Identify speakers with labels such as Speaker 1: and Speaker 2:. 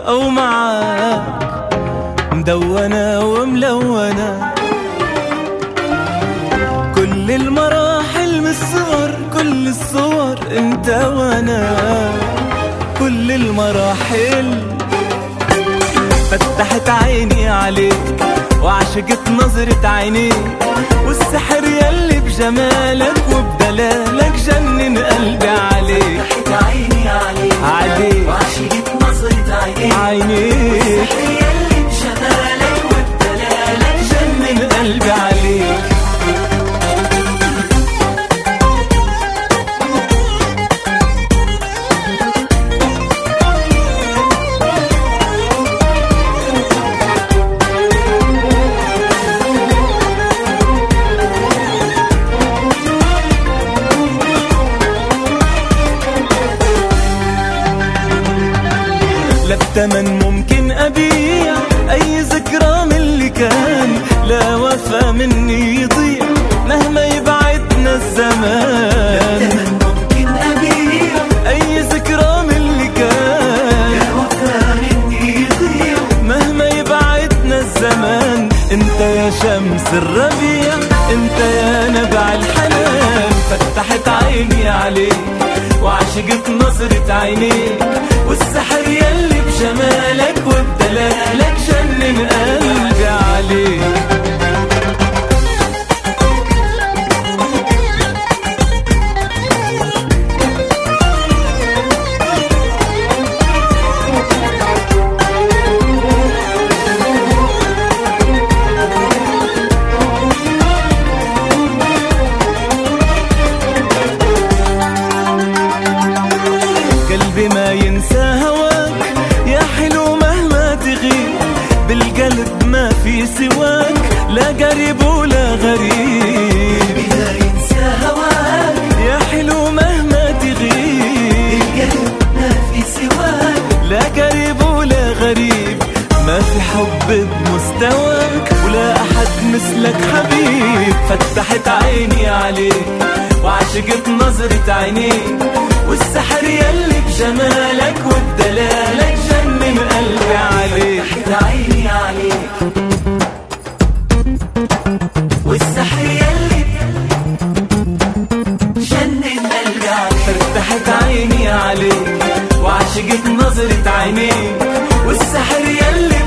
Speaker 1: أو معاك مدونة وملونة. كل المراحل من الصغر، كل الصور انت وانا، كل المراحل. فتحت عيني عليك وعشقت نظرة عينيك، والسحر يلي بجمالك وبدلالك جنن قلبي عليك.
Speaker 2: فتحت عيني عليك وعشقت نظرة عينيك، والسحر يلي بجمالك وبدلالك جنن
Speaker 1: قلبي عليك. لا بتمن ممكن أبيع أي ذكرى من اللي كان، لا وفا مني يضيع مهما يبعدنا الزمان.
Speaker 2: لا بتمن ممكن أبيع
Speaker 1: أي ذكرى من اللي كان،
Speaker 2: لا وفا مني يضيع
Speaker 1: مهما يبعدنا الزمان. انت يا شمس الربيع، انت يا نبع الحنان. فتحت عيني عليك وعشقت نظرة عينيك، والسحر يلي بجمالك وبدلالك جنن قلبي عليك. قلبي ما ينسى هواك يا حلو مهما تغيب، بالقلب ما في سواك لا قريب ولا غريب.
Speaker 2: قلبي لا ينسى هواك
Speaker 1: يا حلو مهما تغيب،
Speaker 2: بالقلب ما في سواك
Speaker 1: لا قريب ولا غريب. ما في حب بمستواك ولا أحد مثلك حبيب. فتحت عيني عليك وعشقت نظرة عينيك، والسحر يلي بجمالك وبدلالك جنن قلبي عليك.
Speaker 2: فتحت عيني عليك والسحر يلي جنن قلبي عليك.
Speaker 1: فتحت عيني عليك وعشقت نظرة عينيك، والسحر يلي